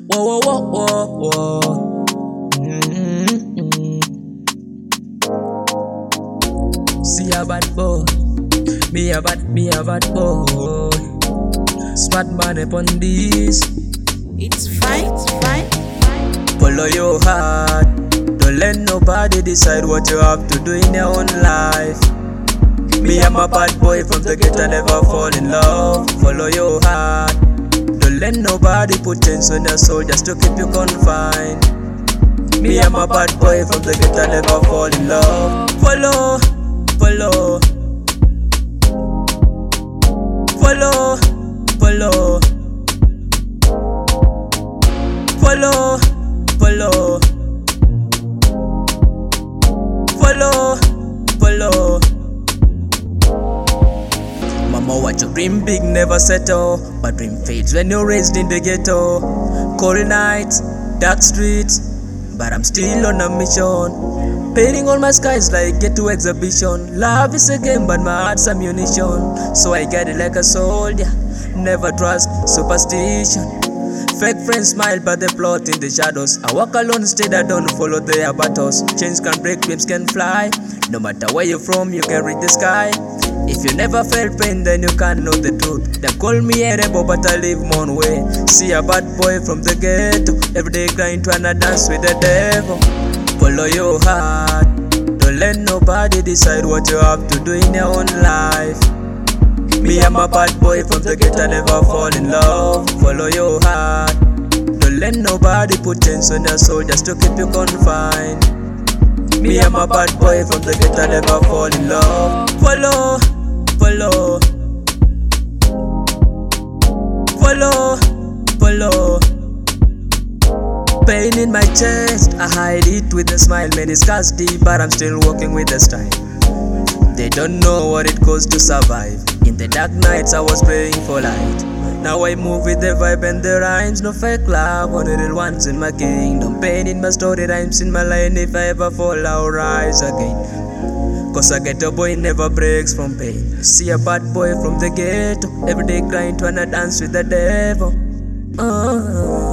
Whoa, whoa, whoa, whoa, whoa. See a bad boy, me a bad boy. Smart man upon this. It's fine. Follow your heart. Don't let nobody decide what you have to do in your own life. Me, I'm a bad boy from the ghetto, never fall in love. Follow your heart. Don't let nobody put chains on your soul just to keep you confined. Me, I'm a bad boy from the ghetto, never fall in love. Follow, follow, follow, follow, follow, follow, follow, follow. Mama, what you dream big never settle, but dream fades when you're raised in the ghetto. Cold nights, dark streets, but I'm still on a mission. Painting all my skies like ghetto exhibition. Love is a game, but my heart's ammunition. So I get it like a soldier. Never trust superstition. Fake friends smile, but they plot in the shadows. I walk alone instead, I don't follow their battles. Chains can break, dreams can fly. No matter where you're from, you can reach the sky. If you never felt pain, then you can't know the truth. They call me a rebel, but I live my own way. See a bad boy from the ghetto, every day grind trying to dance with the devil. Follow your heart. Don't let nobody decide what you have to do in your own life. Me, I'm a bad boy from the ghetto, never fall in love. Follow your heart. Don't let nobody put chains on your soul just to keep you confined. Me, I'm a bad boy from the ghetto, never fall in love. Follow, follow, follow, follow. Pain in my chest, I hide it with a smile. Many scars deep, but I'm still walking with a style. They don't know what it costs to survive. In the dark nights, I was praying for light. Now I move with the vibe and the rhymes. No fake love, only real ones in my kingdom. Pain in my story, rhymes in my line. If I ever fall, I'll rise again. Cause a ghetto boy never breaks from pain. See a bad boy from the ghetto, every day crying trying to dance with the devil.